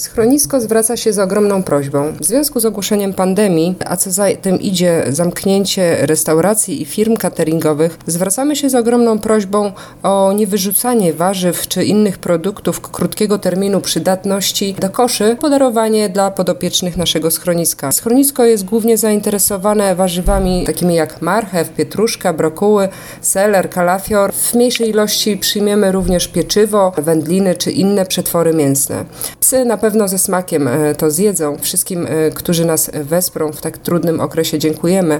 Schronisko zwraca się z ogromną prośbą. W związku z ogłoszeniem pandemii, a co za tym idzie zamknięcie restauracji i firm cateringowych, zwracamy się z ogromną prośbą o niewyrzucanie warzyw czy innych produktów krótkiego terminu przydatności do koszy, podarowanie dla podopiecznych naszego schroniska. Schronisko jest głównie zainteresowane warzywami takimi jak marchew, pietruszka, brokuły, seler, kalafior. W mniejszej ilości przyjmiemy również pieczywo, wędliny czy inne przetwory mięsne. Psy na pewno ze smakiem to zjedzą. Wszystkim, którzy nas wesprą w tak trudnym okresie, dziękujemy.